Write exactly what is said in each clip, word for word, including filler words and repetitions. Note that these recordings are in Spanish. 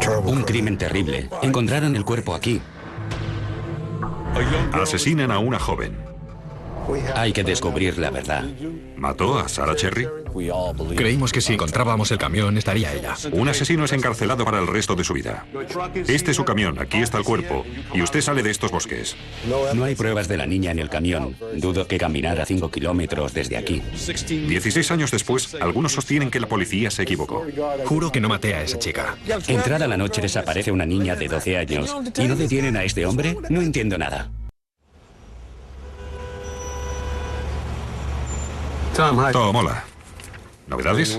Un crimen terrible. Encontraron el cuerpo aquí. Asesinan a una joven. Hay que descubrir la verdad. ¿Mató a Sarah Cherry? Creímos que si encontrábamos el camión estaría ella. Un asesino es encarcelado para el resto de su vida. Este es su camión, aquí está el cuerpo, y usted sale de estos bosques. No hay pruebas de la niña en el camión. Dudo que caminara cinco kilómetros desde aquí. dieciséis años después, algunos sostienen que la policía se equivocó. Juro que no maté a esa chica. Entrada la noche desaparece una niña de doce años. ¿Y no detienen a este hombre? No entiendo nada. Tom, hola. ¿Novedades?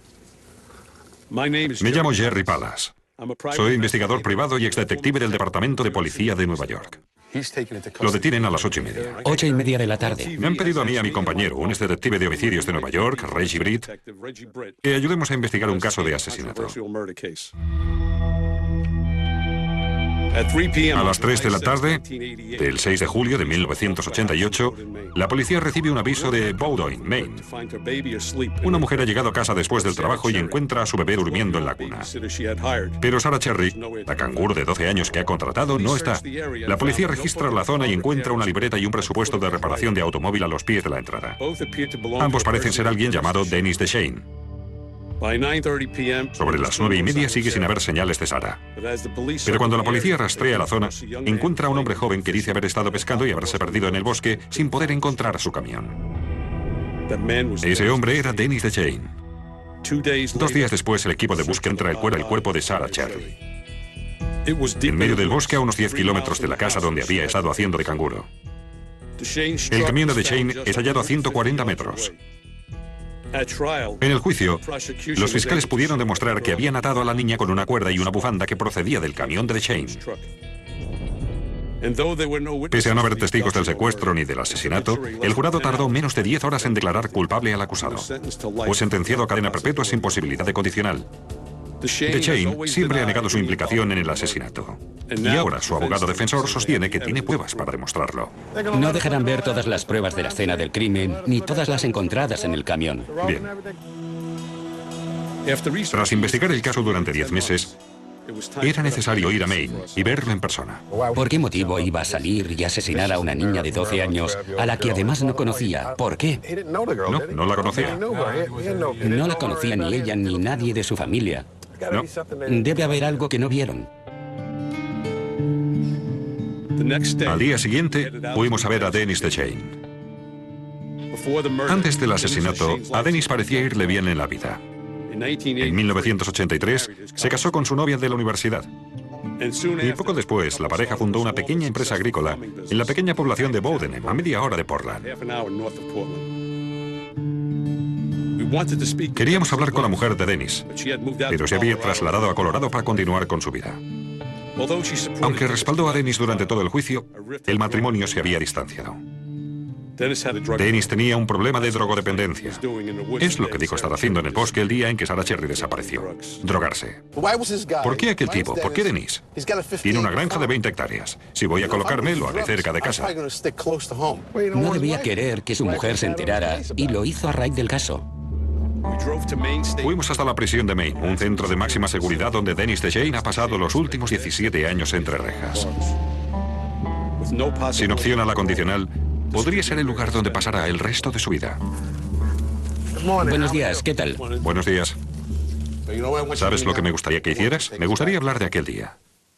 Me llamo Jerry Palace. Soy investigador privado y exdetective del Departamento de Policía de Nueva York. Lo detienen a las ocho y media. Ocho y media de la tarde. Me han pedido a mí y a mi compañero, un exdetective de homicidios de Nueva York, Reggie Britt, que ayudemos a investigar un caso de asesinato. A las tres de la tarde del seis de julio de mil novecientos ochenta y ocho, la policía recibe un aviso de Bowdoin, Maine. Una mujer ha llegado a casa después del trabajo y encuentra a su bebé durmiendo en la cuna. Pero Sarah Cherry, la canguro de doce años que ha contratado, no está. La policía registra la zona y encuentra una libreta y un presupuesto de reparación de automóvil a los pies de la entrada. Ambos parecen ser alguien llamado Dennis DeShane. Sobre las nueve y media sigue sin haber señales de Sarah. Pero cuando la policía rastrea la zona, encuentra a un hombre joven que dice haber estado pescando y haberse perdido en el bosque sin poder encontrar su camión. Ese hombre era Dennis DeShane. Dos días después, el equipo de búsqueda entra el cuerpo, el cuerpo de Sarah Cherry. En medio del bosque, a unos diez kilómetros de la casa donde había estado haciendo de canguro. El camión de DeShane es hallado a ciento cuarenta metros. En el juicio, los fiscales pudieron demostrar que habían atado a la niña con una cuerda y una bufanda que procedía del camión de DeShane. Pese a no haber testigos del secuestro ni del asesinato, el jurado tardó menos de diez horas en declarar culpable al acusado. Fue sentenciado a cadena perpetua sin posibilidad de condicional. DeShane siempre ha negado su implicación en el asesinato. Y ahora su abogado defensor sostiene que tiene pruebas para demostrarlo. No dejarán ver todas las pruebas de la escena del crimen, ni todas las encontradas en el camión. Bien. Tras investigar el caso durante diez meses, era necesario ir a Maine y verlo en persona. ¿Por qué motivo iba a salir y asesinar a una niña de doce años, a la que además no conocía? ¿Por qué? No, no la conocía. No la conocía ni ella ni nadie de su familia. No. Debe haber algo que no vieron. Al día siguiente, fuimos a ver a Dennis DeShane. Antes del asesinato, a Dennis parecía irle bien en la vida. En mil novecientos ochenta y tres, se casó con su novia de la universidad. Y poco después, la pareja fundó una pequeña empresa agrícola en la pequeña población de Bowdoin, a media hora de Portland. Queríamos hablar con la mujer de Dennis, pero se había trasladado a Colorado para continuar con su vida. Aunque respaldó a Dennis durante todo el juicio, el matrimonio se había distanciado. Dennis tenía un problema de drogodependencia. Es lo que dijo estar haciendo en el bosque el día en que Sarah Cherry desapareció. Drogarse. ¿Por qué aquel tipo? ¿Por qué Dennis? Tiene una granja de veinte hectáreas. Si voy a colocarme, lo haré cerca de casa. No debía querer que su mujer se enterara y lo hizo a raíz del caso. Fuimos hasta la prisión de Maine, un centro de máxima seguridad donde Dennis DeShane ha pasado los últimos diecisiete años entre rejas. Sin opción a la condicional, podría ser el lugar donde pasará el resto de su vida. Buenos días, ¿qué tal? Buenos días. ¿Sabes lo que me gustaría que hicieras? Me gustaría hablar de aquel día.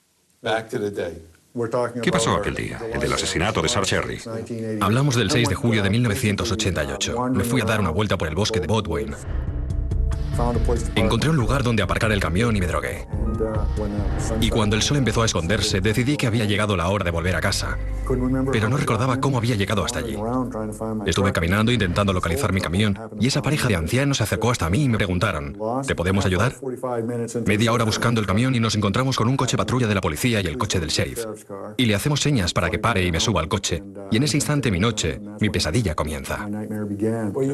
¿Qué pasó aquel día? El del asesinato de Sarah Cherry. Hablamos del seis de julio de mil novecientos ochenta y ocho. Me fui a dar una vuelta por el bosque de Bowdoin. Encontré un lugar donde aparcar el camión y me drogué. Y cuando el sol empezó a esconderse, decidí que había llegado la hora de volver a casa. Pero no recordaba cómo había llegado hasta allí. Estuve caminando intentando localizar mi camión y esa pareja de ancianos se acercó hasta mí y me preguntaron, ¿te podemos ayudar? Media hora buscando el camión y nos encontramos con un coche patrulla de la policía y el coche del sheriff. Y le hacemos señas para que pare y me suba al coche. Y en ese instante mi noche, mi pesadilla comienza.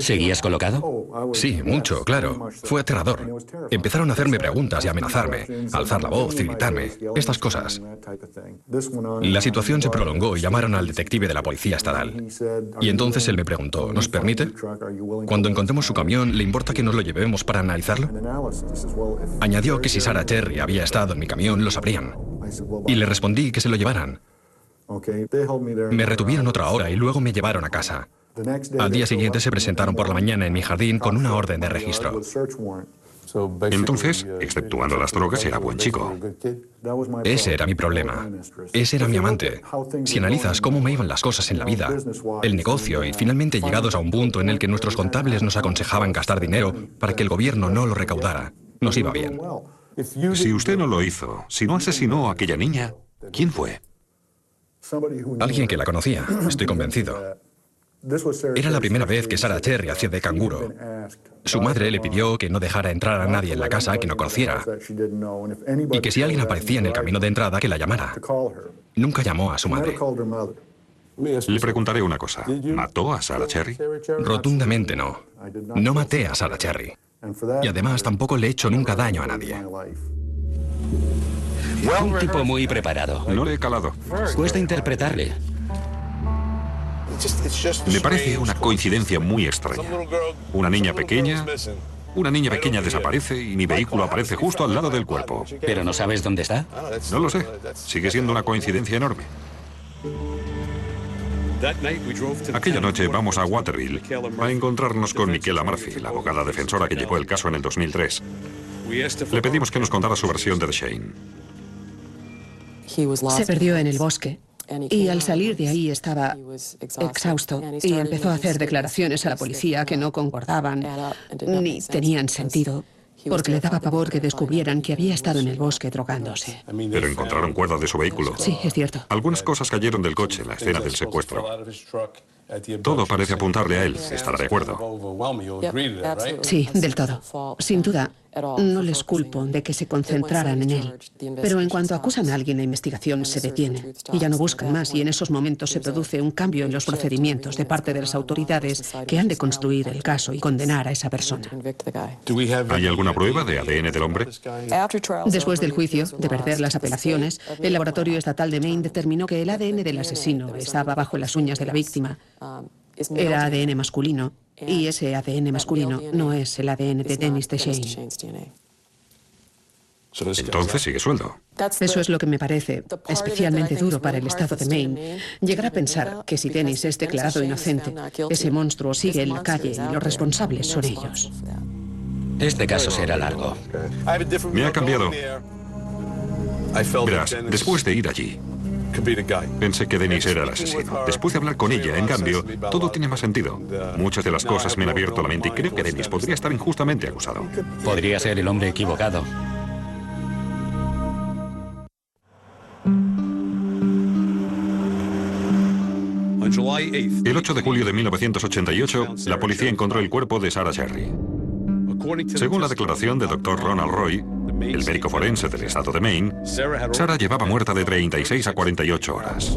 ¿Seguías colocado? Sí, mucho, claro. Fue aterrador. Empezaron a hacerme preguntas y amenazarme. alzar la voz y gritarme, estas cosas. La situación se prolongó y llamaron al detective de la policía estatal. Y entonces él me preguntó, ¿nos permite? Cuando encontremos su camión, ¿le importa que nos lo llevemos para analizarlo? Añadió que si Sarah Cherry había estado en mi camión, lo sabrían. Y le respondí que se lo llevaran. Me retuvieron otra hora y luego me llevaron a casa. Al día siguiente se presentaron por la mañana en mi jardín con una orden de registro. Entonces, exceptuando las drogas, era buen chico. Ese era mi problema. Ese era mi amante. Si analizas cómo me iban las cosas en la vida, el negocio y finalmente llegados a un punto en el que nuestros contables nos aconsejaban gastar dinero para que el gobierno no lo recaudara, nos iba bien. Si usted no lo hizo, si no asesinó a aquella niña, ¿quién fue? Alguien que la conocía, estoy convencido. Era la primera vez que Sarah Cherry hacía de canguro. Su madre le pidió que no dejara entrar a nadie en la casa que no conociera y que si alguien aparecía en el camino de entrada, que la llamara. Nunca llamó a su madre. Le preguntaré una cosa. ¿Mató a Sarah Cherry? Rotundamente no. No maté a Sarah Cherry. Y además tampoco le he hecho nunca daño a nadie. Un tipo muy preparado. No le he calado. Cuesta interpretarle. Me parece una coincidencia muy extraña. Una niña pequeña, una niña pequeña desaparece y mi vehículo aparece justo al lado del cuerpo. ¿Pero no sabes dónde está? No lo sé. Sigue siendo una coincidencia enorme. Aquella noche vamos a Waterville a encontrarnos con Michaela Murphy, la abogada defensora que llevó el caso en el dos mil tres. Le pedimos que nos contara su versión de The Shane. Se perdió en el bosque y al salir de ahí estaba exhausto y empezó a hacer declaraciones a la policía que no concordaban ni tenían sentido, porque le daba pavor que descubrieran que había estado en el bosque drogándose. Pero encontraron cuerdas de su vehículo. Sí, es cierto. Algunas cosas cayeron del coche en la escena del secuestro. Todo parece apuntarle a él. ¿Estará de acuerdo? Sí, del todo. Sin duda, no les culpo de que se concentraran en él. Pero en cuanto acusan a alguien, la investigación se detiene y ya no buscan más, y en esos momentos se produce un cambio en los procedimientos de parte de las autoridades que han de construir el caso y condenar a esa persona. ¿Hay alguna prueba de A D N del hombre? Después del juicio, de perder las apelaciones, el Laboratorio Estatal de Maine determinó que el A D N del asesino estaba bajo las uñas de la víctima. Era A D N masculino, y ese A D N masculino no es el A D N de Dennis DeShane. Entonces sigue sueldo. Eso es lo que me parece especialmente duro para el estado de Maine. Llegar a pensar que si Dennis es declarado inocente, ese monstruo sigue en la calle y los responsables son ellos. Este caso será largo. Me ha cambiado. Verás, después de ir allí, pensé que Dennis era el asesino. Después de hablar con ella, en cambio, todo tiene más sentido. Muchas de las cosas me han abierto la mente y creo que Dennis podría estar injustamente acusado. Podría ser el hombre equivocado. El ocho de julio de mil novecientos ochenta y ocho, la policía encontró el cuerpo de Sarah Cherry. Según la declaración del doctor Ronald Roy, el médico forense del estado de Maine, Sarah llevaba muerta de treinta y seis a cuarenta y ocho horas.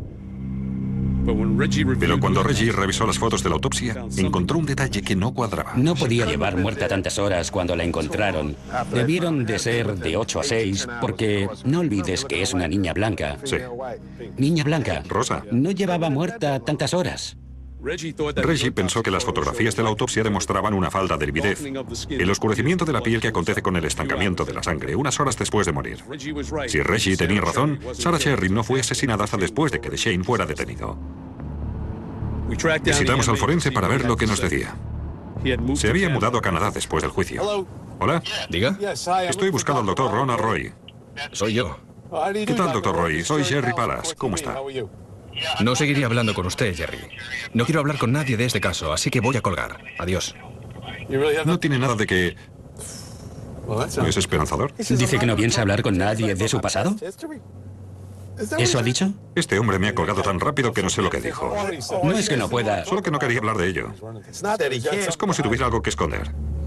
Pero cuando Reggie revisó las fotos de la autopsia, encontró un detalle que no cuadraba. No podía llevar muerta tantas horas cuando la encontraron. Debieron de ser de ocho a seis, porque no olvides que es una niña blanca. Sí. Niña blanca. Rosa. No llevaba muerta tantas horas. Reggie pensó que las fotografías de la autopsia demostraban una falta de lividez, el oscurecimiento de la piel que acontece con el estancamiento de la sangre unas horas después de morir. Si Reggie tenía razón, Sarah Cherry no fue asesinada hasta después de que DeShane fuera detenido. Visitamos al forense para ver lo que nos decía. Se había mudado a Canadá después del juicio. ¿Hola? ¿Diga? Estoy buscando al doctor Ronald Roy. Soy yo. ¿Qué tal, doctor Roy? Soy Jerry Palas. ¿Cómo está? No seguiría hablando con usted, Jerry. No quiero hablar con nadie de este caso, así que voy a colgar. Adiós. No tiene nada de que... ¿Es esperanzador? ¿Dice que no piensa hablar con nadie de su pasado? ¿Eso ha dicho? Este hombre me ha colgado tan rápido que no sé lo que dijo. No es que no pueda. Solo que no quería hablar de ello. Es como si tuviera algo que esconder.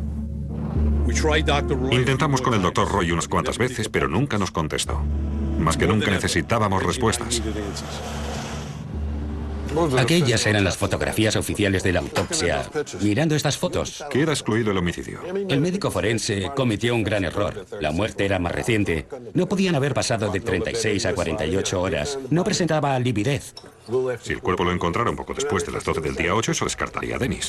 Intentamos con el doctor Roy unas cuantas veces, pero nunca nos contestó. Más que nunca necesitábamos respuestas. Aquellas eran las fotografías oficiales de la autopsia. Mirando estas fotos, Queda excluido el homicidio. el médico forense cometió un gran error. La muerte era más reciente. No podían haber pasado de treinta y seis a cuarenta y ocho horas. No presentaba lividez. Si el cuerpo lo encontraron poco después de las doce del día ocho, eso descartaría a Dennis.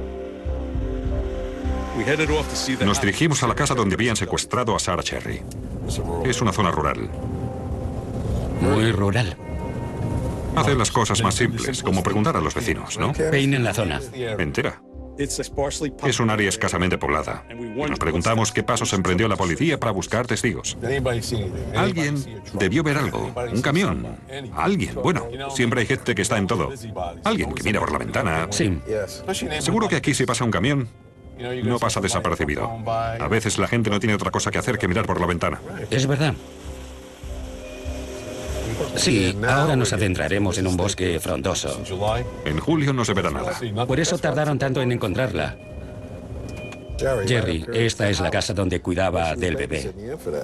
Nos dirigimos a la casa donde habían secuestrado a Sarah Cherry. Es una zona rural. Muy rural. Hacen las cosas más simples, como preguntar a los vecinos, ¿no? Peinen la zona. Entera. Es un área escasamente poblada. Y nos preguntamos qué pasos emprendió la policía para buscar testigos. Alguien debió ver algo. Un camión. Alguien. Bueno, siempre hay gente que está en todo. Alguien que mira por la ventana. Sí. Seguro que aquí si pasa un camión, no pasa desapercibido. A veces la gente no tiene otra cosa que hacer que mirar por la ventana. Es verdad. Sí, ahora nos adentraremos en un bosque frondoso. En julio no se verá nada. Por eso tardaron tanto en encontrarla. Jerry, esta es la casa donde cuidaba del bebé.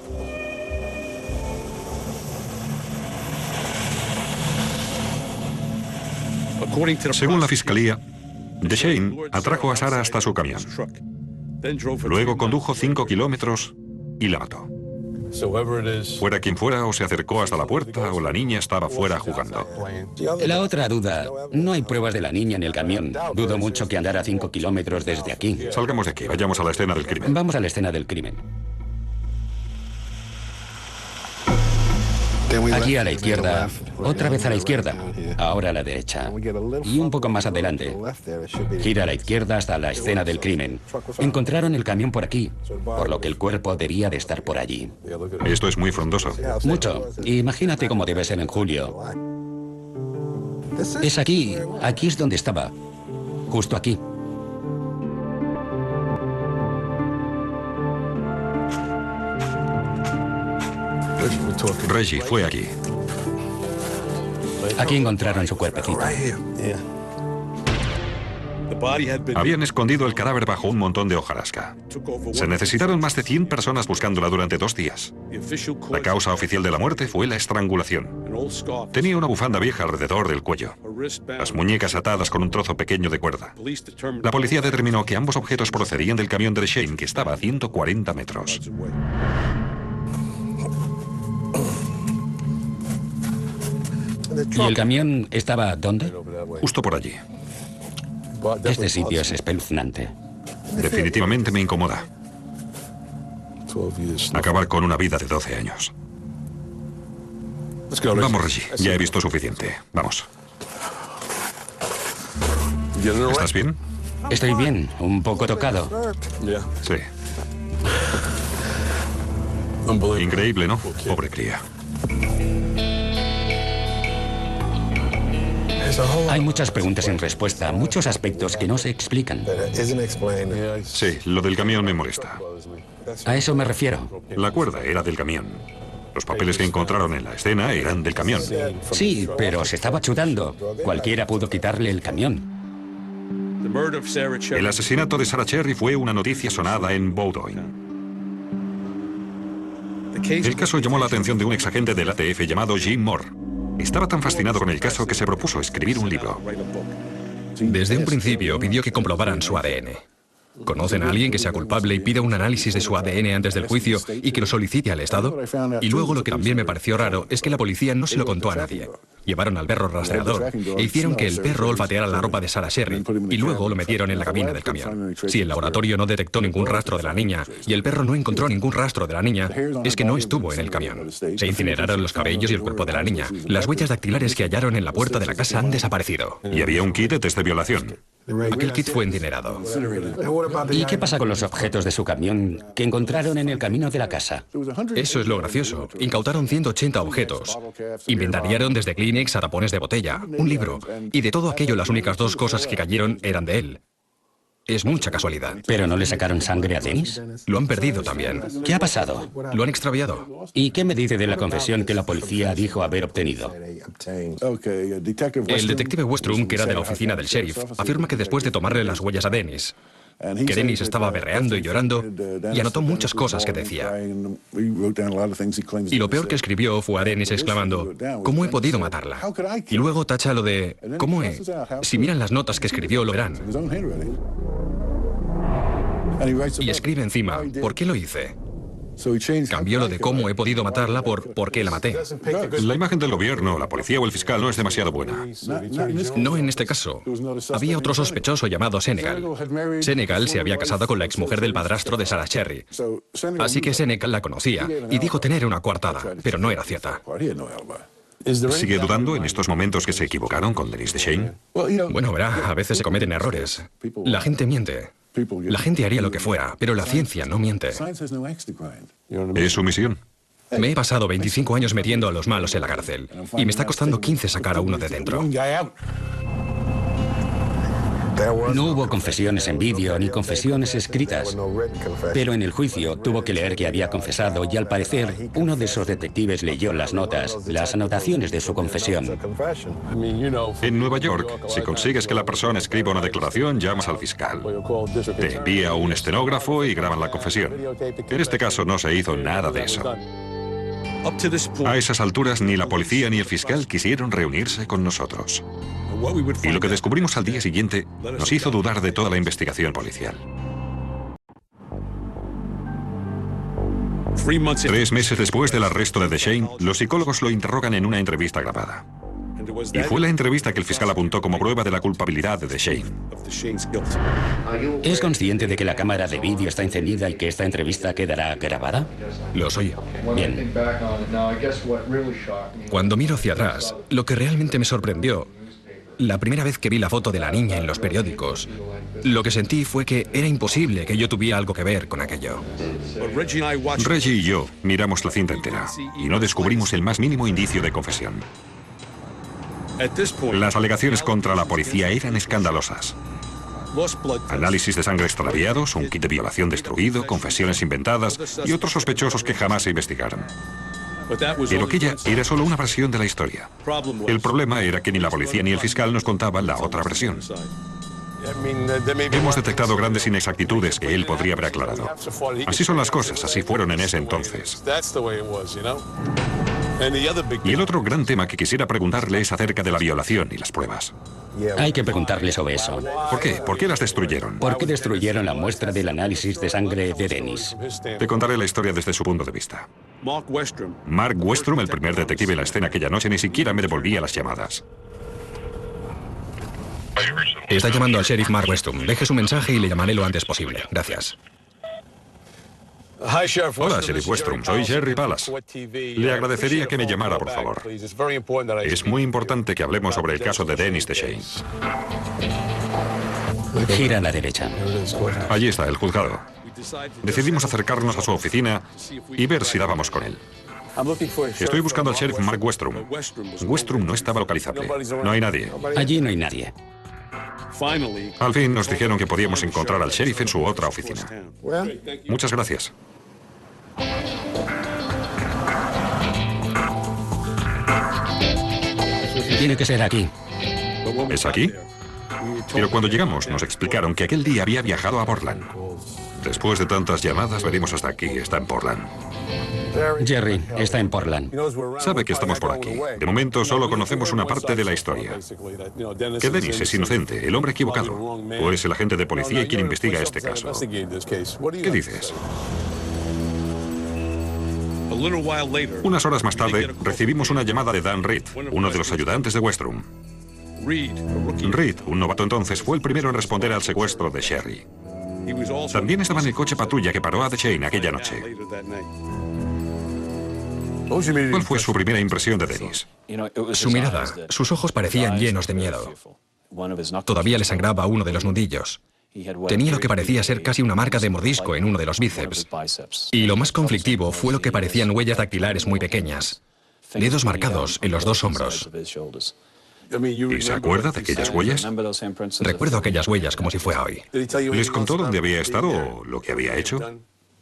Según la fiscalía, DeShane atrajo a Sarah hasta su camión. Luego condujo cinco kilómetros y la mató. Fuera quien fuera, o se acercó hasta la puerta o la niña estaba fuera jugando. La otra duda, no hay pruebas de la niña en el camión. Dudo mucho que andara cinco kilómetros desde aquí. Salgamos de aquí, vayamos a la escena del crimen. Vamos a la escena del crimen. Aquí a la izquierda, otra vez a la izquierda, ahora a la derecha y un poco más adelante. Gira a la izquierda hasta la escena del crimen. Encontraron el camión por aquí, por lo que el cuerpo debía de estar por allí. Esto es muy frondoso. Mucho. Imagínate cómo debe ser en julio. Es aquí, aquí es donde estaba, justo aquí. Reggie fue aquí. Aquí encontraron su cuerpecito. Habían escondido el cadáver bajo un montón de hojarasca. Se necesitaron más de cien personas buscándola durante dos días. La causa oficial de la muerte fue la estrangulación. Tenía una bufanda vieja alrededor del cuello, las muñecas atadas con un trozo pequeño de cuerda. La policía determinó que ambos objetos procedían del camión de DeShane, que estaba a ciento cuarenta metros. ¿Y el camión estaba dónde? Justo por allí. Este sitio es espeluznante. Definitivamente me incomoda. Acabar con una vida de doce años. Vamos, Reggie. Ya he visto suficiente. Vamos. ¿Estás bien? Estoy bien, un poco tocado. Sí. Increíble, ¿no? Pobre cría. Hay muchas preguntas sin respuesta, muchos aspectos que no se explican. Sí, lo del camión me molesta. A eso me refiero. La cuerda era del camión. Los papeles que encontraron en la escena eran del camión. Sí, pero se estaba chutando. Cualquiera pudo quitarle el camión. El asesinato de Sarah Cherry fue una noticia sonada en Bowdoin. El caso llamó la atención de un exagente del A T F llamado Jim Moore. Estaba tan fascinado con el caso que se propuso escribir un libro. Desde un principio pidió que comprobaran su A D N. ¿Conocen a alguien que sea culpable y pida un análisis de su A D N antes del juicio y que lo solicite al Estado? Y luego lo que también me pareció raro es que la policía no se lo contó a nadie. Llevaron al perro rastreador e hicieron que el perro olfateara la ropa de Sarah Cherry y luego lo metieron en la cabina del camión. Si el laboratorio no detectó ningún rastro de la niña y el perro no encontró ningún rastro de la niña, es que no estuvo en el camión. Se incineraron los cabellos y el cuerpo de la niña. Las huellas dactilares que hallaron en la puerta de la casa han desaparecido. Y había un kit de test de violación. Aquel kit fue incinerado. ¿Y qué pasa con los objetos de su camión que encontraron en el camino de la casa? Eso es lo gracioso. Incautaron ciento ochenta objetos. Inventariaron desde Kleenex a tapones de botella, un libro. Y de todo aquello las únicas dos cosas que cayeron eran de él. Es mucha casualidad. ¿Pero no le sacaron sangre a Dennis? Lo han perdido también. ¿Qué ha pasado? Lo han extraviado. ¿Y qué me dice de la confesión que la policía dijo haber obtenido? El detective Westrum, que era de la oficina del sheriff, afirma que después de tomarle las huellas a Dennis, que Dennis estaba berreando y llorando, y anotó muchas cosas que decía. Y lo peor que escribió fue a Dennis exclamando, ¿cómo he podido matarla? Y luego tacha lo de, ¿cómo he? Si miran las notas que escribió, lo verán. Y escribe encima, ¿por qué lo hice? Cambió lo de cómo he podido matarla por por qué la maté. La imagen del gobierno, la policía o el fiscal no es demasiado buena. No en este caso. Había otro sospechoso llamado Senegal. Senegal se había casado con la exmujer del padrastro de Sarah Cherry. Así que Senegal la conocía y dijo tener una coartada, pero no era cierta. ¿Sigue dudando en estos momentos que se equivocaron con Dennis DeShane? Bueno, verá, a veces se cometen errores. La gente miente. La gente haría lo que fuera, pero la ciencia no miente. Es su misión. Me he pasado veinticinco años metiendo a los malos en la cárcel y me está costando quince sacar a uno de dentro. No hubo confesiones en vídeo ni confesiones escritas, pero en el juicio tuvo que leer que había confesado y al parecer uno de esos detectives leyó las notas, las anotaciones de su confesión. En Nueva York, si consigues que la persona escriba una declaración, llamas al fiscal. Te envía un estenógrafo y graban la confesión. En este caso no se hizo nada de eso. A esas alturas ni la policía ni el fiscal quisieron reunirse con nosotros. Y lo que descubrimos al día siguiente nos hizo dudar de toda la investigación policial. Tres meses después del arresto de DeShane, los psicólogos lo interrogan en una entrevista grabada. Y fue la entrevista que el fiscal apuntó como prueba de la culpabilidad de DeShane. ¿Es consciente de que la cámara de vídeo está encendida y que esta entrevista quedará grabada? Lo soy. Bien. Cuando miro hacia atrás, lo que realmente me sorprendió, la primera vez que vi la foto de la niña en los periódicos, lo que sentí fue que era imposible que yo tuviera algo que ver con aquello. Reggie y yo miramos la cinta entera y no descubrimos el más mínimo indicio de confesión. Las alegaciones contra la policía eran escandalosas. Análisis de sangre extraviados, un kit de violación destruido, confesiones inventadas y otros sospechosos que jamás se investigaron. Pero aquella era solo una versión de la historia. El problema era que ni la policía ni el fiscal nos contaban la otra versión. Hemos detectado grandes inexactitudes que él podría haber aclarado. Así son las cosas, así fueron en ese entonces. Y el otro gran tema que quisiera preguntarle es acerca de la violación y las pruebas. Hay que preguntarle sobre eso. ¿Por qué? ¿Por qué las destruyeron? ¿Por qué destruyeron la muestra del análisis de sangre de Dennis? Te contaré la historia desde su punto de vista. Mark Westrom, el primer detective en la escena aquella noche, ni siquiera me devolvía las llamadas. Está llamando al sheriff Mark Westrom. Deje su mensaje y le llamaré lo antes posible. Gracias. Hola, sheriff Westrom. Soy Jerry Pallas. Le agradecería que me llamara, por favor. Es muy importante que hablemos sobre el caso de Dennis DeShane. Gira a la derecha. Allí está, el juzgado. Decidimos acercarnos a su oficina y ver si dábamos con él. Estoy buscando al sheriff Mark Westrom. Westrom no estaba localizable. No hay nadie. Allí no hay nadie. Al fin nos dijeron que podíamos encontrar al sheriff en su otra oficina. Muchas gracias. Tiene que ser aquí. ¿Es aquí? Pero cuando llegamos nos explicaron que aquel día había viajado a Portland. Después de tantas llamadas, venimos hasta aquí. Está en Portland. Jerry está en Portland. Sabe que estamos por aquí. De momento solo conocemos una parte de la historia. Que Dennis es inocente, el hombre equivocado. O es el agente de policía y quien investiga este caso. ¿Qué dices? Unas horas más tarde, recibimos una llamada de Dan Reed, uno de los ayudantes de Westrom. Reed, un novato entonces, fue el primero en responder al secuestro de Sherry. También estaba en el coche patrulla que paró a DeShane aquella noche. ¿Cuál fue su primera impresión de Dennis? Su mirada, sus ojos parecían llenos de miedo. Todavía le sangraba uno de los nudillos. Tenía lo que parecía ser casi una marca de mordisco en uno de los bíceps. Y lo más conflictivo fue lo que parecían huellas dactilares muy pequeñas. Dedos marcados en los dos hombros. ¿Y se acuerda de aquellas huellas? Recuerdo aquellas huellas como si fuera hoy. ¿Les contó dónde había estado o lo que había hecho?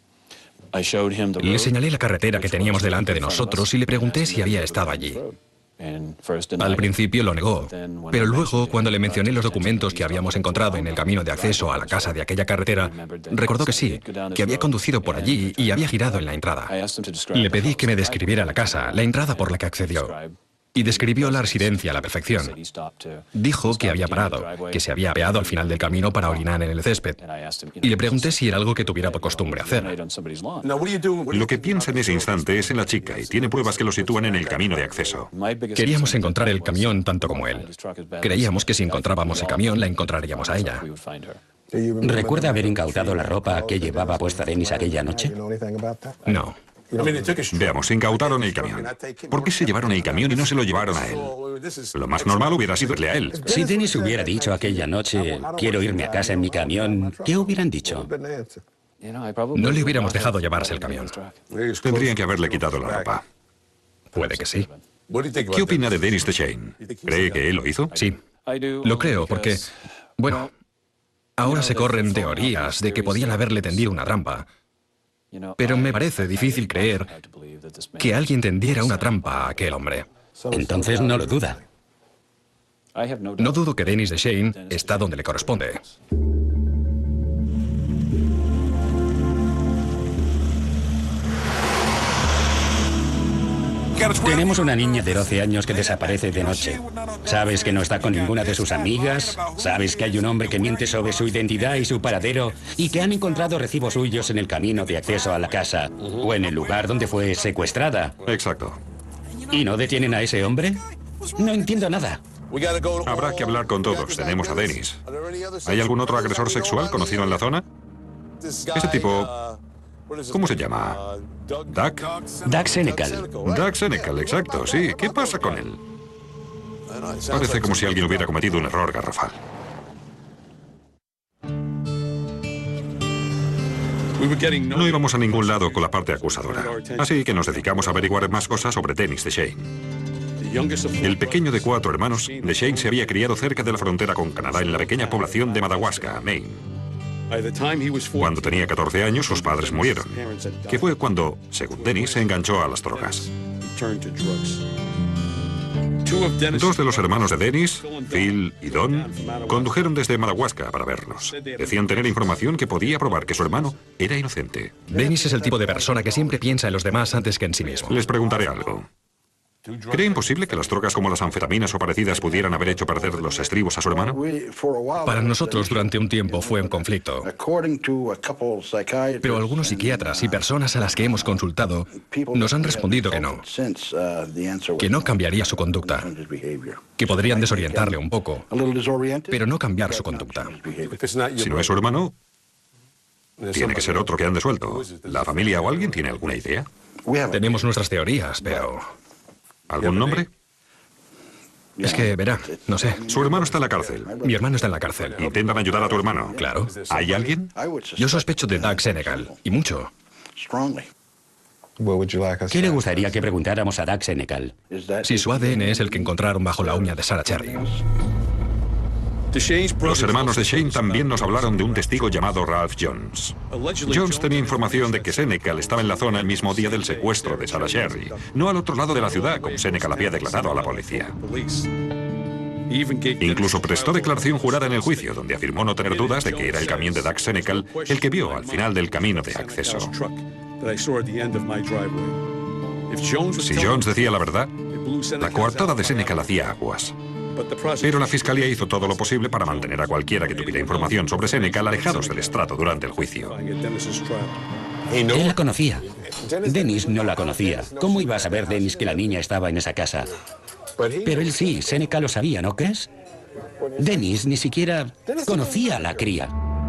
Le señalé la carretera que teníamos delante de nosotros y le pregunté si había estado allí. Al principio lo negó, pero luego, cuando le mencioné los documentos que habíamos encontrado en el camino de acceso a la casa de aquella carretera, recordó que sí, que había conducido por allí y había girado en la entrada. Le pedí que me describiera la casa, la entrada por la que accedió, y describió la residencia a la perfección. Dijo que había parado, que se había apeado al final del camino para orinar en el césped, y le pregunté si era algo que tuviera por costumbre hacer. Lo que piensa en ese instante es en la chica y tiene pruebas que lo sitúan en el camino de acceso. Queríamos encontrar el camión tanto como él. Creíamos que si encontrábamos el camión, la encontraríamos a ella. ¿Recuerda haber incautado la ropa que llevaba puesta Dennis aquella noche? No. Veamos, incautaron el camión. ¿Por qué se llevaron el camión y no se lo llevaron a él? Lo más normal hubiera sido irle a él. Si Dennis hubiera dicho aquella noche, quiero irme a casa en mi camión, ¿qué hubieran dicho? No le hubiéramos dejado llevarse el camión. Tendrían que haberle quitado la ropa. Puede que sí. ¿Qué opina de Dennis DeShane? ¿Cree que él lo hizo? Sí. Lo creo porque, bueno, ahora se corren teorías de que podían haberle tendido una trampa. Pero me parece difícil creer que alguien tendiera una trampa a aquel hombre. Entonces no lo duda. No dudo que Dennis DeShane está donde le corresponde. Tenemos una niña de doce años que desaparece de noche. Sabes que no está con ninguna de sus amigas, sabes que hay un hombre que miente sobre su identidad y su paradero y que han encontrado recibos suyos en el camino de acceso a la casa o en el lugar donde fue secuestrada. Exacto. ¿Y no detienen a ese hombre? No entiendo nada. Habrá que hablar con todos. Tenemos a Dennis. ¿Hay algún otro agresor sexual conocido en la zona? Ese tipo... ¿Cómo se llama? ¿Doug? Doug Senecal. Doug Senecal, exacto, sí. ¿Qué pasa con él? Parece como si alguien hubiera cometido un error garrafal. No íbamos a ningún lado con la parte acusadora, así que nos dedicamos a averiguar más cosas sobre Dennis DeShane. El pequeño de cuatro hermanos, DeShane se había criado cerca de la frontera con Canadá en la pequeña población de Madawaska, Maine. Cuando tenía catorce años, sus padres murieron, que fue cuando, según Dennis, se enganchó a las drogas. Dos de los hermanos de Dennis, Phil y Don, condujeron desde Madawaska para verlos. Decían tener información que podía probar que su hermano era inocente. Dennis es el tipo de persona que siempre piensa en los demás antes que en sí mismo. Les preguntaré algo. ¿Cree imposible que las drogas como las anfetaminas o parecidas pudieran haber hecho perder los estribos a su hermano? Para nosotros durante un tiempo fue un conflicto. Pero algunos psiquiatras y personas a las que hemos consultado nos han respondido que no. Que no cambiaría su conducta. Que podrían desorientarle un poco, pero no cambiar su conducta. Si no es su hermano, tiene que ser otro que ande suelto. ¿La familia o alguien tiene alguna idea? Tenemos nuestras teorías, pero... ¿Algún nombre? Es que, verá, no sé. Su hermano está en la cárcel. Mi hermano está en la cárcel. ¿Intentan ayudar a tu hermano? Claro. ¿Hay alguien? Yo sospecho de Doug Senecal, y mucho. ¿Qué le gustaría que preguntáramos a Doug Senecal? Si su A D N es el que encontraron bajo la uña de Sarah Cherry. Los hermanos DeShane también nos hablaron de un testigo llamado Ralph Jones. Jones tenía información de que Senecal estaba en la zona el mismo día del secuestro de Sarah Cherry, no al otro lado de la ciudad, como Senecal había declarado a la policía. Incluso prestó declaración jurada en el juicio, donde afirmó no tener dudas de que era el camión de Doug Senecal el que vio al final del camino de acceso. Si Jones decía la verdad, la coartada de Senecal hacía aguas. Pero la fiscalía hizo todo lo posible para mantener a cualquiera que tuviera información sobre Senecal alejados del estrato durante el juicio. Él la conocía. Dennis no la conocía. ¿Cómo iba a saber Dennis que la niña estaba en esa casa? Pero él sí, Senecal lo sabía, ¿no crees? Dennis ni siquiera conocía a la cría.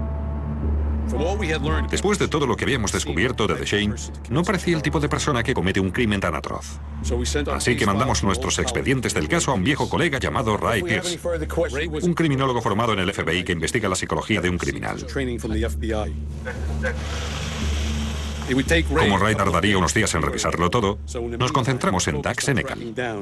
Después de todo lo que habíamos descubierto de DeShane, no parecía el tipo de persona que comete un crimen tan atroz. Así que mandamos nuestros expedientes del caso a un viejo colega llamado Ray Pierce, un criminólogo formado en el F B I que investiga la psicología de un criminal. Como Ray tardaría unos días en revisarlo todo, nos concentramos en Doug Senecal.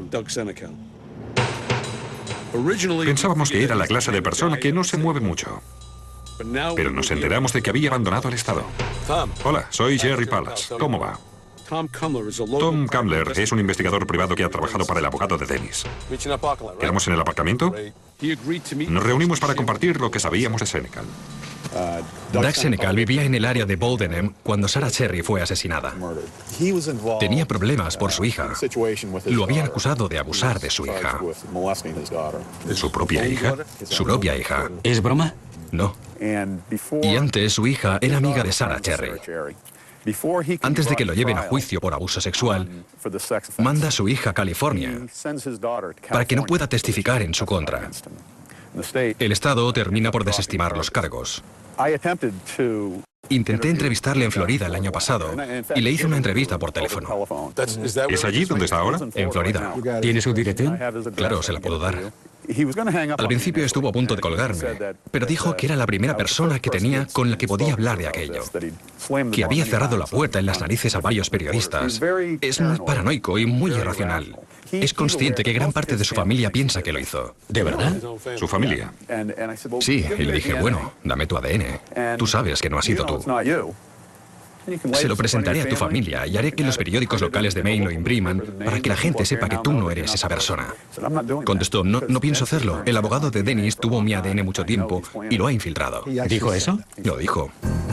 Pensábamos que era la clase de persona que no se mueve mucho. Pero nos enteramos de que había abandonado el estado. Hola, soy Jerry Palas. ¿Cómo va? Tom Kamler es un investigador privado que ha trabajado para el abogado de Dennis. Quedamos en el aparcamiento. Nos reunimos para compartir lo que sabíamos de Senecal. Doug Senecal vivía en el área de Boldenham cuando Sarah Cherry fue asesinada. Tenía problemas por su hija. Lo habían acusado de abusar de su hija. ¿Su propia hija? Su propia hija. ¿Es broma? No. Y antes su hija era amiga de Sarah Cherry. Antes de que lo lleven a juicio por abuso sexual, manda a su hija a California para que no pueda testificar en su contra. El Estado termina por desestimar los cargos. Intenté entrevistarle en Florida el año pasado y le hice una entrevista por teléfono. ¿Es allí donde está ahora? En Florida. ¿Tiene su dirección? Claro, se la puedo dar. Al principio estuvo a punto de colgarme, pero dijo que era la primera persona que tenía con la que podía hablar de aquello. Que había cerrado la puerta en las narices a varios periodistas. Es muy paranoico y muy irracional. Es consciente que gran parte de su familia piensa que lo hizo. ¿De verdad? ¿Su familia? Sí, y le dije, bueno, dame tu A D N. Tú sabes que no has sido tú. Se lo presentaré a tu familia y haré que los periódicos locales de Maine lo impriman para que la gente sepa que tú no eres esa persona. Contestó, no, no pienso hacerlo. El abogado de Dennis tuvo mi A D N mucho tiempo y lo ha infiltrado. ¿Dijo eso? Lo dijo.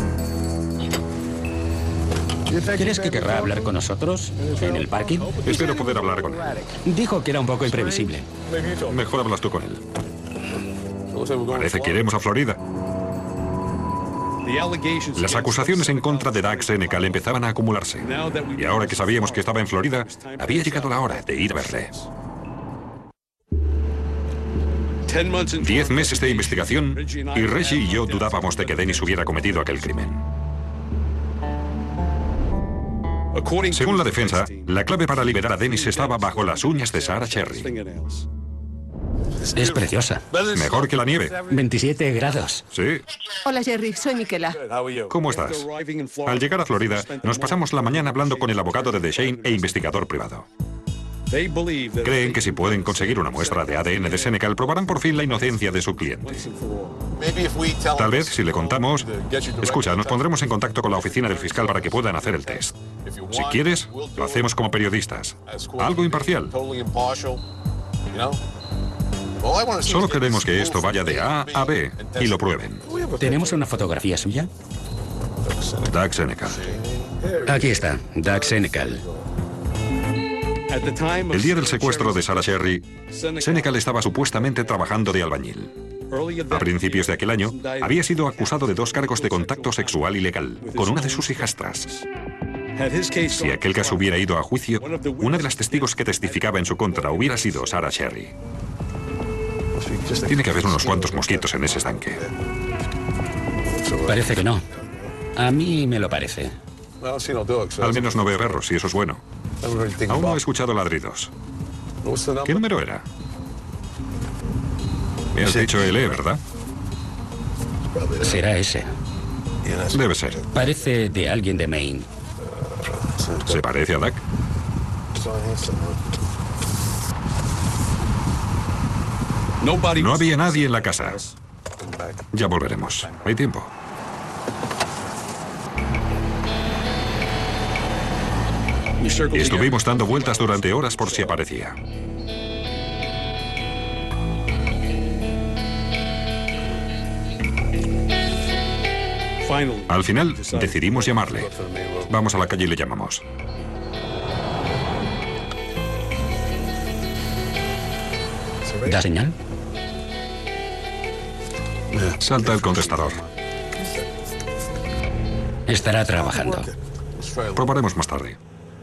¿Crees que querrá hablar con nosotros en el parking? Espero poder hablar con él. Dijo que era un poco imprevisible. Mejor hablas tú con él. Parece que iremos a Florida. Las acusaciones en contra de Doug Senecal empezaban a acumularse. Y ahora que sabíamos que estaba en Florida, había llegado la hora de ir a verle. Diez meses de investigación y Reggie y yo dudábamos de que Dennis hubiera cometido aquel crimen. Según la defensa, la clave para liberar a Dennis estaba bajo las uñas de Sarah Cherry. Es preciosa. Mejor que la nieve. veintisiete grados. Sí. Hola, Jerry. Soy Miquela. ¿Cómo estás? Al llegar a Florida, nos pasamos la mañana hablando con el abogado de DeShane e investigador privado. Creen que si pueden conseguir una muestra de A D N de Senecal, probarán por fin la inocencia de su cliente. Tal vez, si le contamos... Escucha, nos pondremos en contacto con la oficina del fiscal para que puedan hacer el test. Si quieres, lo hacemos como periodistas. Algo imparcial. Solo queremos que esto vaya de A a B y lo prueben. ¿Tenemos una fotografía suya? Doug Senecal. Aquí está, Doug Senecal. El día del secuestro de Sarah Cherry, Senecal estaba supuestamente trabajando de albañil. A principios de aquel año, había sido acusado de dos cargos de contacto sexual ilegal con una de sus hijastras. Si aquel caso hubiera ido a juicio, una de las testigos que testificaba en su contra hubiera sido Sarah Cherry. Tiene que haber unos cuantos mosquitos en ese estanque. Parece que no. A mí me lo parece. Al menos no veo perros, y eso es bueno. Aún no he escuchado ladridos. ¿Qué número era? Me has dicho L, ¿verdad? Será ese. Debe ser. Parece de alguien de Maine. ¿Se parece a Doug? No había nadie en la casa. Ya volveremos. Hay tiempo. Estuvimos dando vueltas durante horas por si aparecía. Al final, decidimos llamarle. Vamos a la calle y le llamamos. ¿Da señal? Salta el contestador. Estará trabajando. Probaremos más tarde.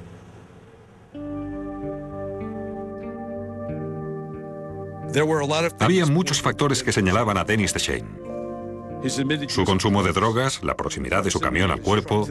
Había muchos factores que señalaban a Dennis DeShane. Su consumo de drogas, la proximidad de su camión al cuerpo,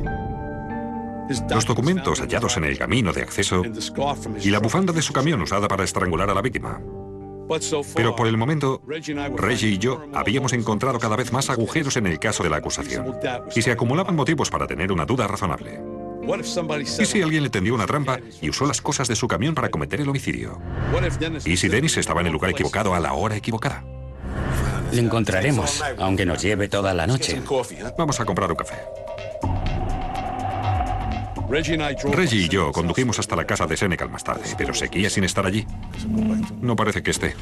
los documentos hallados en el camino de acceso y la bufanda de su camión usada para estrangular a la víctima. Pero por el momento, Reggie y yo habíamos encontrado cada vez más agujeros en el caso de la acusación y se acumulaban motivos para tener una duda razonable. ¿Y si alguien le tendió una trampa y usó las cosas de su camión para cometer el homicidio? ¿Y si Dennis estaba en el lugar equivocado a la hora equivocada? Le encontraremos, aunque nos lleve toda la noche. Vamos a comprar un café. Reggie y yo condujimos hasta la casa de Senecal más tarde, pero seguía sin estar allí. No parece que esté.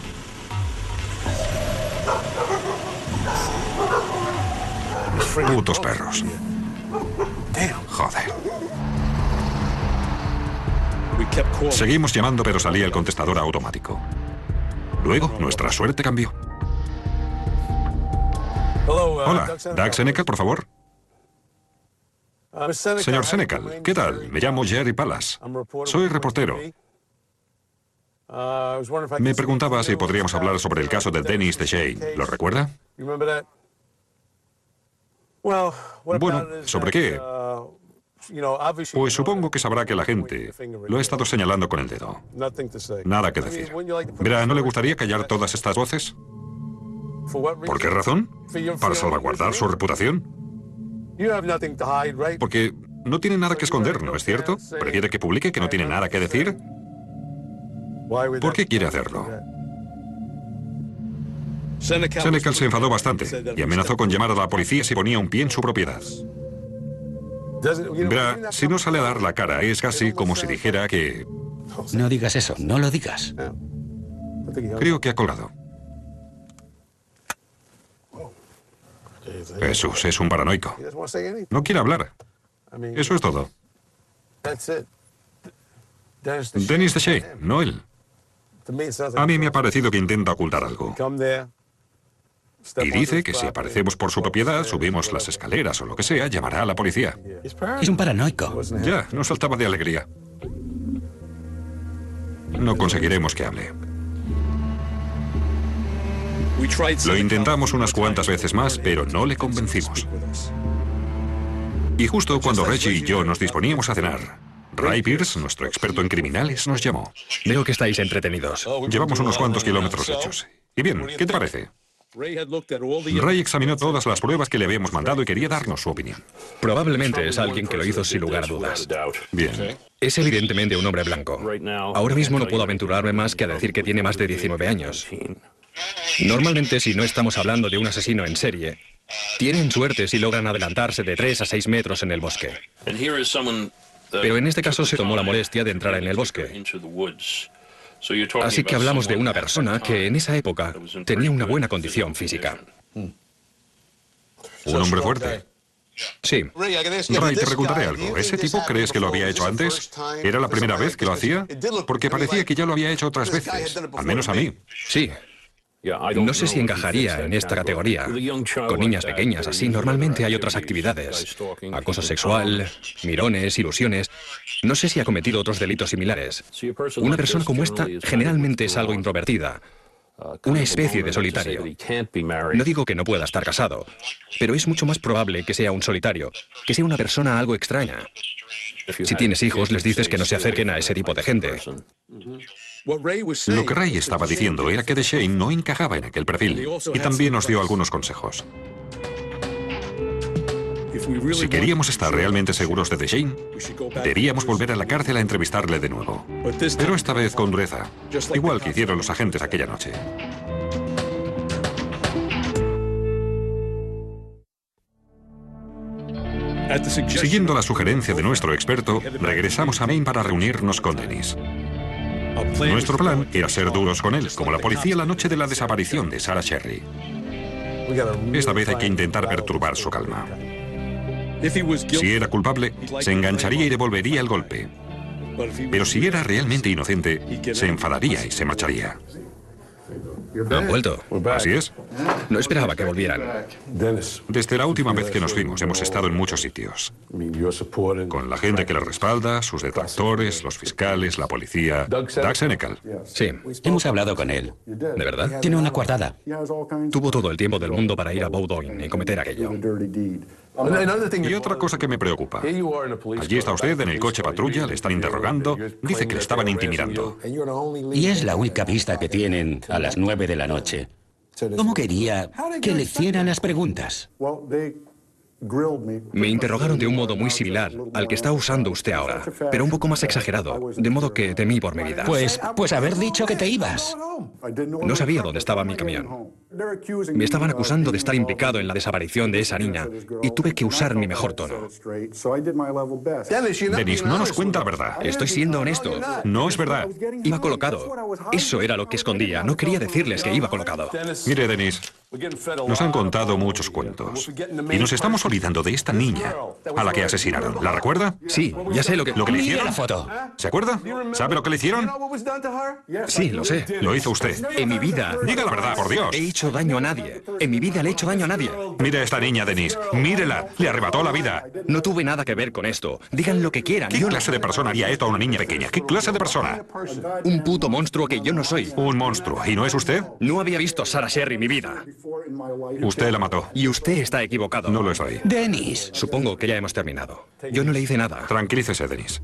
Putos perros. Joder. Seguimos llamando, pero salía el contestador automático. Luego, nuestra suerte cambió. Hola, Doug Senecal, por favor. Señor Senecal, ¿qué tal? Me llamo Jerry Palas. Soy reportero. Me preguntaba si podríamos hablar sobre el caso de Dennis DeShane. ¿Lo recuerda? Bueno, ¿sobre qué? Pues supongo que sabrá que la gente lo ha estado señalando con el dedo. Nada que decir. Verá, ¿no le gustaría callar todas estas voces? ¿Por qué razón? ¿Para salvaguardar su reputación? Porque no tiene nada que esconder, ¿no es cierto? ¿Prefiere que publique que no tiene nada que decir? ¿Por qué quiere hacerlo? Senecal se enfadó bastante y amenazó con llamar a la policía si ponía un pie en su propiedad. Verá, si no sale a dar la cara, es casi como si dijera que... No digas eso, no lo digas. Creo que ha colgado. Jesús, es un paranoico. No quiere hablar. Eso es todo. Dennis DeShane, no él. A mí me ha parecido que intenta ocultar algo. Y dice que si aparecemos por su propiedad, subimos las escaleras o lo que sea, llamará a la policía. Es un paranoico. Ya, no saltaba de alegría. No conseguiremos que hable. Lo intentamos unas cuantas veces más, pero no le convencimos. Y justo cuando Reggie y yo nos disponíamos a cenar, Ray Pierce, nuestro experto en criminales, nos llamó. Veo que estáis entretenidos. Llevamos unos cuantos kilómetros hechos. Y bien, ¿qué te parece? Ray examinó todas las pruebas que le habíamos mandado y quería darnos su opinión. Probablemente es alguien que lo hizo sin lugar a dudas. Bien. Es evidentemente un hombre blanco. Ahora mismo no puedo aventurarme más que a decir que tiene más de diecinueve años. Normalmente, si no estamos hablando de un asesino en serie, tienen suerte si logran adelantarse de tres a seis metros en el bosque. Pero en este caso se tomó la molestia de entrar en el bosque. Así que hablamos de una persona que en esa época tenía una buena condición física. Un hombre fuerte. Sí. Ray, te preguntaré algo. ¿Ese tipo crees que lo había hecho antes? ¿Era la primera vez que lo hacía? Porque parecía que ya lo había hecho otras veces, al menos a mí. Sí. No sé si encajaría en esta categoría. Con niñas pequeñas, así, normalmente hay otras actividades. Acoso sexual, mirones, ilusiones. No sé si ha cometido otros delitos similares. Una persona como esta generalmente es algo introvertida. Una especie de solitario. No digo que no pueda estar casado, pero es mucho más probable que sea un solitario, que sea una persona algo extraña. Si tienes hijos, les dices que no se acerquen a ese tipo de gente. Lo que Ray estaba diciendo era que DeShane no encajaba en aquel perfil y también nos dio algunos consejos. Si queríamos estar realmente seguros de DeShane, debíamos volver a la cárcel a entrevistarle de nuevo. Pero esta vez con dureza, igual que hicieron los agentes aquella noche. Siguiendo la sugerencia de nuestro experto, regresamos a Maine para reunirnos con Dennis. Nuestro plan era ser duros con él, como la policía la noche de la desaparición de Sarah Cherry. Esta vez hay que intentar perturbar su calma. Si era culpable, se engancharía y devolvería el golpe. Pero si era realmente inocente, se enfadaría y se marcharía. ¿Han vuelto? Así es. No esperaba que volvieran. Desde la última vez que nos fuimos, hemos estado en muchos sitios. Con la gente que le respalda, sus detractores, los fiscales, la policía. Doug Senecal. Sí. Hemos hablado con él. ¿De verdad? Tiene una coartada. Tuvo todo el tiempo del mundo para ir a Bowdoin y cometer aquello. Y otra cosa que me preocupa. Allí está usted en el coche patrulla, le están interrogando, dice que le estaban intimidando. Y es la única pista que tienen a las nueve de la noche. ¿Cómo quería que le hicieran las preguntas? Me interrogaron de un modo muy similar al que está usando usted ahora, pero un poco más exagerado, de modo que temí por mi vida. Pues, pues haber dicho que te ibas. No sabía dónde estaba mi camión. Me estaban acusando de estar implicado en la desaparición de esa niña y tuve que usar mi mejor tono. Dennis, no nos cuenta la verdad. Estoy siendo honesto. No es verdad. Iba colocado. Eso era lo que escondía. No quería decirles que iba colocado. Mire, Dennis, nos han contado muchos cuentos. Y nos estamos olvidando de esta niña a la que asesinaron. ¿La recuerda? Sí, ya sé lo que... ¿Lo que le hicieron? la foto. ¿Se acuerda? ¿Sabe lo que le hicieron? Sí, lo sé. Lo hizo usted. En mi vida... Diga la verdad, por Dios. He hecho daño a nadie. En mi vida le he hecho daño a nadie. Mire a esta niña, Dennis. Mírela. Le arrebató la vida. No tuve nada que ver con esto. Digan lo que quieran. ¿Qué Yo no- clase de persona haría esto a una niña pequeña? ¿Qué clase de persona? Un puto monstruo que yo no soy. Un monstruo. ¿Y no es usted? No había visto a Sarah Sherry en mi vida. Usted la mató. Y usted está equivocado. No lo estoy. Dennis. Supongo que ya hemos terminado. Yo no le hice nada. Tranquilícese, Dennis.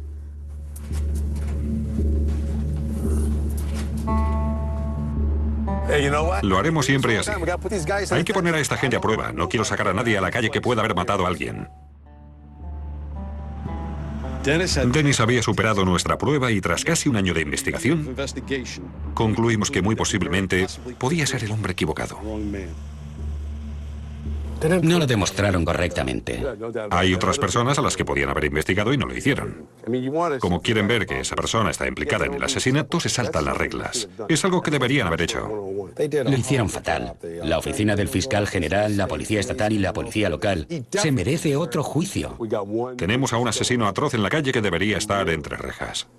Lo haremos siempre así. Hay que poner a esta gente a prueba. No quiero sacar a nadie a la calle que pueda haber matado a alguien. Dennis había superado nuestra prueba y tras casi un año de investigación, concluimos que muy posiblemente podía ser el hombre equivocado. No lo demostraron correctamente. Hay otras personas a las que podían haber investigado y no lo hicieron. Como quieren ver que esa persona está implicada en el asesinato, se saltan las reglas. Es algo que deberían haber hecho. Lo hicieron fatal. La oficina del fiscal general, la policía estatal y la policía local se merece otro juicio. Tenemos a un asesino atroz en la calle que debería estar entre rejas.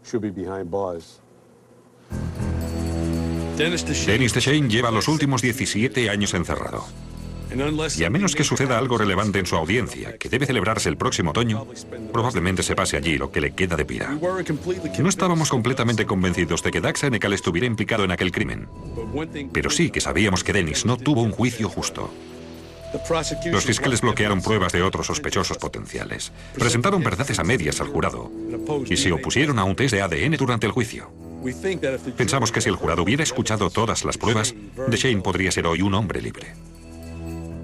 Dennis DeShane lleva los últimos diecisiete años encerrado. Y a menos que suceda algo relevante en su audiencia, que debe celebrarse el próximo otoño, probablemente se pase allí lo que le queda de vida. No estábamos completamente convencidos de que Dax Senekal estuviera implicado en aquel crimen, pero sí que sabíamos que Dennis no tuvo un juicio justo. Los fiscales bloquearon pruebas de otros sospechosos potenciales, presentaron verdades a medias al jurado y se opusieron a un test de A D N durante el juicio. Pensamos que si el jurado hubiera escuchado todas las pruebas, DeShane podría ser hoy un hombre libre.